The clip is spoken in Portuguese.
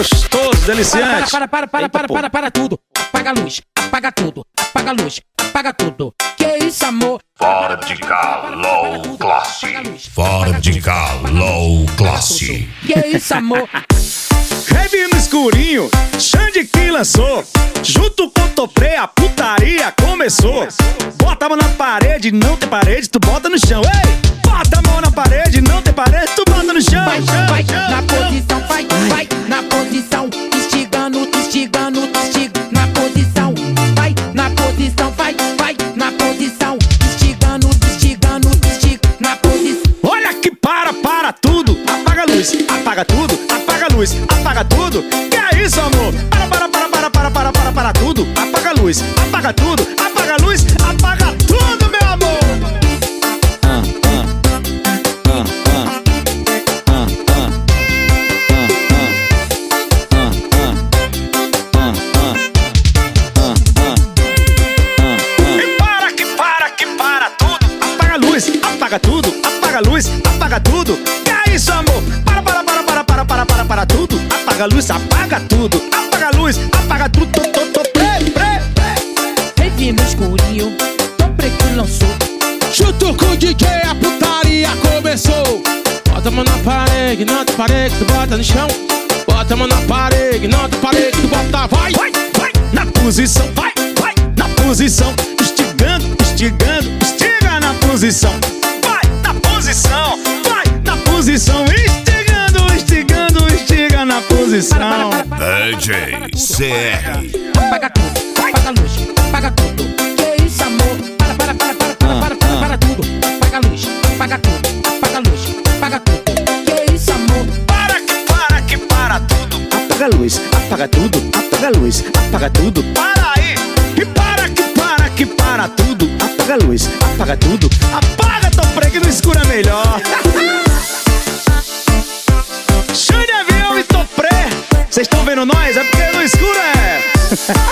gostoso, deliciante. Para tudo. Apaga a luz, apaga tudo. Apaga a luz, apaga tudo. Que isso, amor? Fora de cá, low classe. Fora de cá, low classe. Que isso, amor? Rave no escurinho, Xande que lançou. Junto com Topré, a putaria começou. Bota a mão na parede, não tem parede, tu bota no chão. Ei! Bota a mão na parede, não tem parede, tu bota no chão. Vai, vai, na posição, vai, vai, na posição. Instigando, instigando, instiga. Na posição, vai, na posição, vai, vai, na posição. Instigando, instigando, instiga. Na posição. Olha que para tudo. Apaga a luz, apaga tudo, apaga a luz, apaga tudo. Que é isso, amor? Para tudo. Apaga a luz, apaga tudo, apaga a luz, apaga tudo, meu amor. Para tudo. Apaga a luz, apaga tudo, apaga a luz, apaga tudo. Que é isso, amor? Para tudo. Apaga a luz, apaga tudo. Apaga a luz, apaga tudo. Rave no escurinho, Topré que lançou. Junto com o DJ, a putaria começou. Bota a mão na parede, não tem parede, tu bota no chão. Bota a mão na parede, não tem parede, tu bota, vai, vai, vai, na posição, vai, vai, na posição. Instigando, instigando, estiga na posição. Vai, na posição, vai, na posição. Instigando, instigando, estiga na posição. DJ CR. Apaga tudo, apaga a luz, apaga tudo. Que isso, amor? Para tudo. Apaga a luz, apaga tudo, apaga a luz, apaga tudo. Que isso, amor? Para tudo. Apaga a luz, apaga tudo, apaga a luz, apaga tudo. Para aí! Que para tudo. Apaga a luz, apaga tudo. Apaga, Topré, que no escuro é melhor. Xande Avião e Topré. Vocês estão vendo nós? É porque no escuro é.